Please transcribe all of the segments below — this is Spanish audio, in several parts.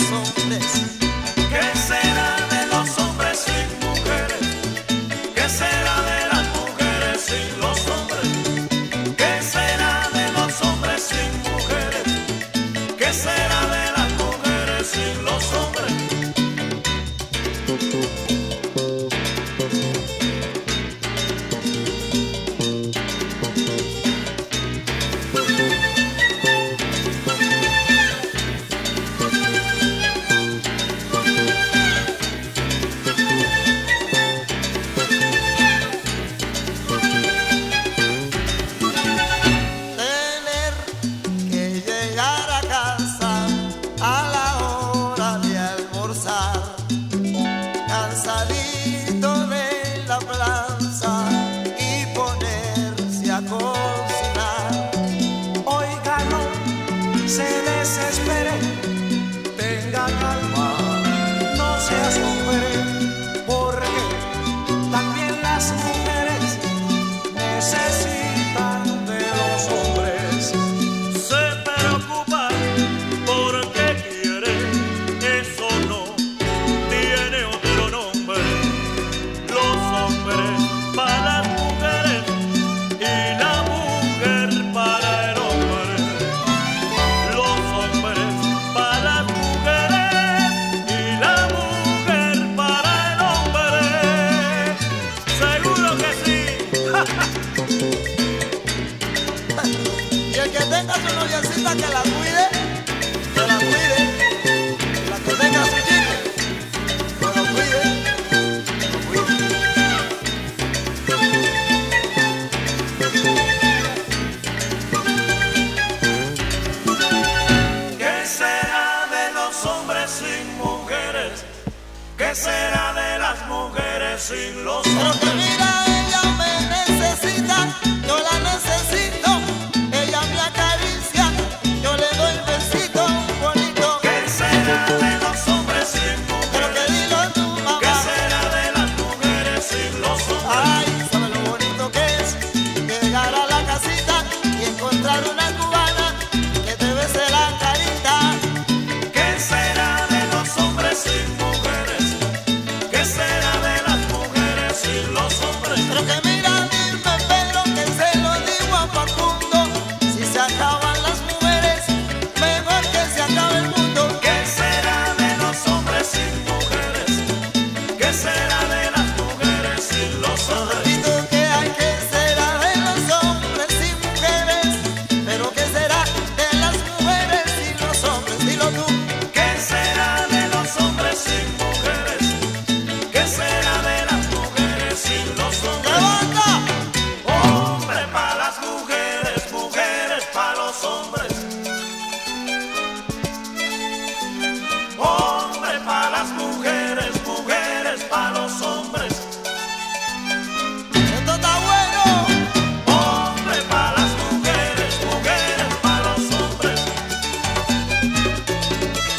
hombres. ¿Qué será de los hombres sin mujeres? ¿Qué será de las mujeres sin los hombres? ¿Qué será de los hombres sin mujeres? ¿Qué será de las mujeres sin los hombres? Tener que llegar a casa a la hora de almorzar, cansadito de la plaza y ponerse a cocinar. Oiga, no se desespere, tenga calma, no se asombre, porque también las mujeres necesitan de los hombres. Se preocupan porque quiere, eso no tiene otro nombre. Los hombres para las mujeres y la mujer para el hombre. Los hombres para las mujeres y la mujer para el hombre. Seguro que sí. Y el que tenga su noviecita que la cuide, que la cuide. Y la que tenga su chico, que lo cuide, que lo cuide. ¿Qué será de los hombres sin mujeres? ¿Qué será de las mujeres sin los Pero que hombres? mira, ella me necesita, yo la necesito. Ella me acaricia, yo le doy besito bonito. ¿Qué será de los hombres sin Pero que mujeres? dilo tú, ¿Qué mamá. será de las mujeres sin los hombres? Ay, sabe lo bonito que es llegar a la casita y encontrar una cubana que te bese la carita. ¿Qué será de los hombres sin mujeres? ¿Qué será de las mujeres sin los hombres? Pero que mira, dime, Pedro, que se lo digo a Facundo. Si se acaban las mujeres, mejor que se acabe el mundo. ¿Qué será de los hombres sin mujeres? ¿Qué será de las mujeres sin los hombres? Repito que hay que será de los hombres y mujeres, pero que será de las mujeres y los hombres. Dilo tú. ¿Qué será de los hombres sin mujeres? ¿Qué será de las mujeres sin los hombres? ¡Levanta! Hombre para las mujeres, mujeres para los hombres. Hombre para las mujeres, mujeres para los hombres. Esto está bueno. Hombre para las mujeres, mujeres para los hombres.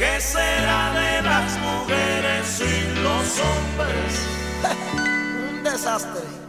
¿Qué será de las mujeres sin los hombres? Un desastre.